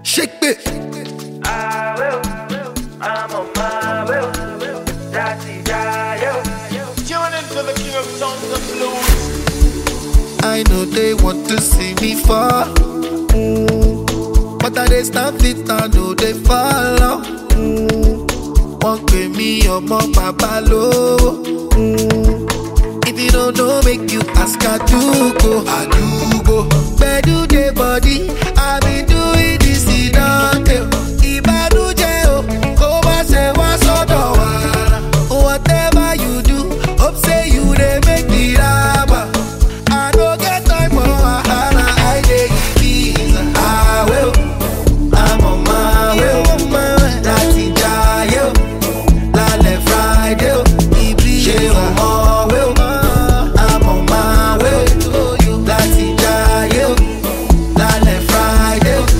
Shake it. I will, I'm on my will. That's it, tune into the king of songs and blues. I know they want to see me fall, but I dey stand fit, I know they follow. Won't pay me your mom, papa low. If you don't know, make you ask, I do go. Where do they body? I been doing this, it don't tell. Ìbànújẹ́ o, kó má ṣe wá sọ́dọ̀ wa. Whatever you do, hope say you dey make me laugh. I no get time for wahala, I dey give peace. I will, I'm on my way. Láti jayé o, lálẹ́ Friday o, ibi ṣe ọmọ wé o. I'm on my way. Láti jayé o, lálẹ́ Friday o.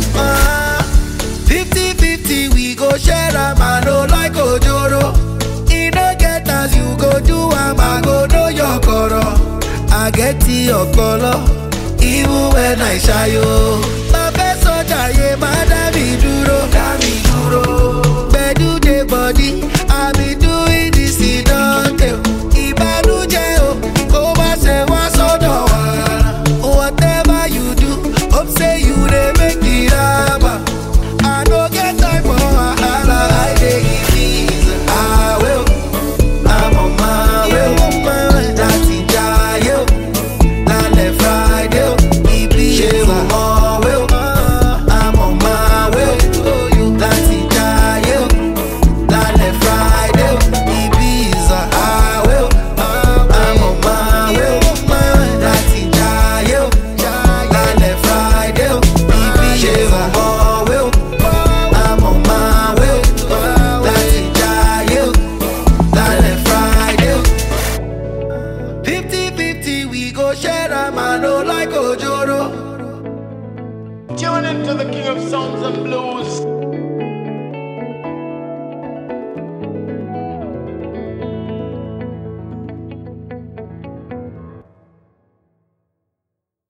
50-50 we go share am, I no like ojoro. E no get as you go do am, I go know your koro. I get your color, even when I shy yo. My best soldier, yeah, my dami duro. Where do they body? I be doing this, it don't tell. Ìbànújẹ́ o, kó má ṣe wá sọ́dọ̀ wa. Whatever you do, hope say you dey make me laugh. I no get time for wahala, I dey give peace. I will, I'm on my way. Láti jayé o, lálẹ́ Friday o, ibi ṣe ọmọ wé o. I'm on my way. Láti jayé o, lálẹ́ Friday o, Ibiza. I will, I'm on my way. Láti jayé o, lálẹ́ Friday o, ibi ṣe ọmọ wé o. I'm on my way. Láti jayé o, lálẹ́ Friday o. 50-50 we go share am, I no like ojoro. Tune into the king of songs and blues.